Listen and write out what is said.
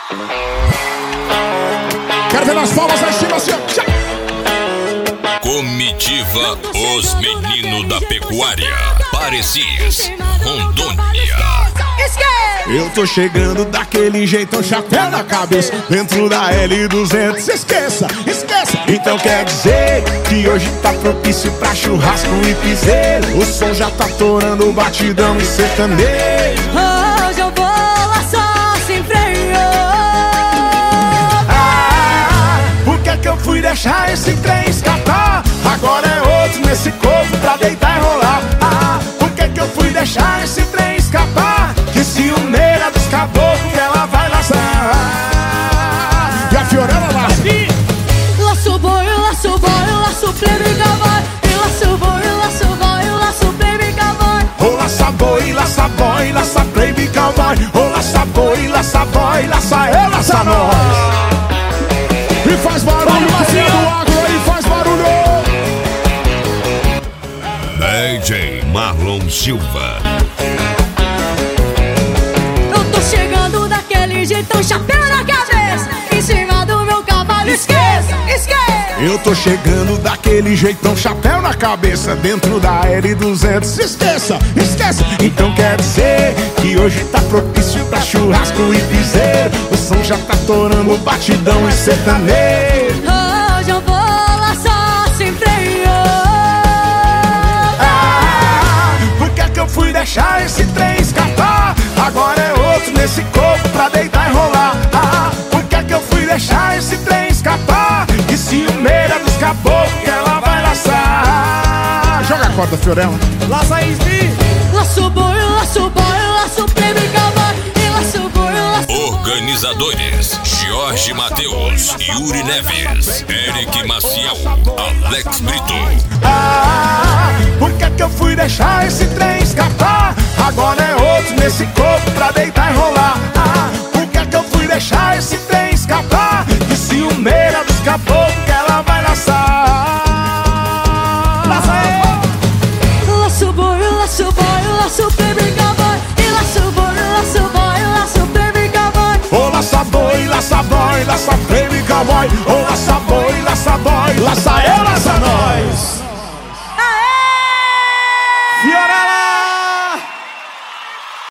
Quero ver nas palmas aí em cima assim, ó. Comitiva Os Meninos da Pecuária, Parecis, Rondônia. Eu tô chegando daquele jeitão, chapéu na cabeça, dentro da L200. Esqueça, esqueça. Então quer dizer que hoje tá propício pra churrasco e piseiro. O som já tá torando, batidão e sertanejo. Hoje eu vou lá só sem freio. Por que que eu fui deixar esse trem escapar? Agora é outro nesse corpo pra deitar e rolar. Por que que eu fui deixar esse trem escapar? Que ciumeira dos caboclos que ela vai laçar. E a Fiorella lá. Laço boi, laço boi, laço plebe cowboy. E laço boi, laço boi, laço plebe cowboy. Ô laça boi, laça boy, laça baby cowboy. Ô laça boi, laça boy, laça eu, laça nós. E faz barulho, Macia do agro aí, faz barulho. DJ Marlon Silva. Eu tô chegando daquele jeitão, chapéu na cabeça, em cima do meu cavalo. Esqueça, esqueça. Eu tô chegando daquele jeitão, chapéu na cabeça, dentro da L200. Esqueça, esqueça. Então quer dizer que hoje tá propício pra churrasco e piseiro. O som já tá torando, batidão e sertanejo. Hoje eu vou lá só sem freio. Por que que eu fui deixar esse trem escapar? Agora é outro nesse corpo pra deitar e rolar. Por que que eu fui deixar esse trem escapar? Que ciumeira dos caboclos que ela vai laçar. Joga a corda, Fiorella. Laça aí, Laço boi, laço boi, laço plebe cowboy. E laço boi, laço. Organizadores: Jorge Mateus, Yuri Neves, Eric Maciel, Alex Brito. Por que que eu fui deixar esse trem escapar? Agora é outro nesse corpo pra deitar e rolar. Por que que eu fui deixar esse trem escapar? Que ciumeira dos caboclos que ela vai laçar. Laça aí. Laço boi, laço boi, laço plebe cowboy. E laço boi, laço boi, laço plebe cowboy. Ô laça boi, laça boy, laça baby cowboy. Ô laça boi, laça boy, laça eu, laça nós. Aê! Fiorella.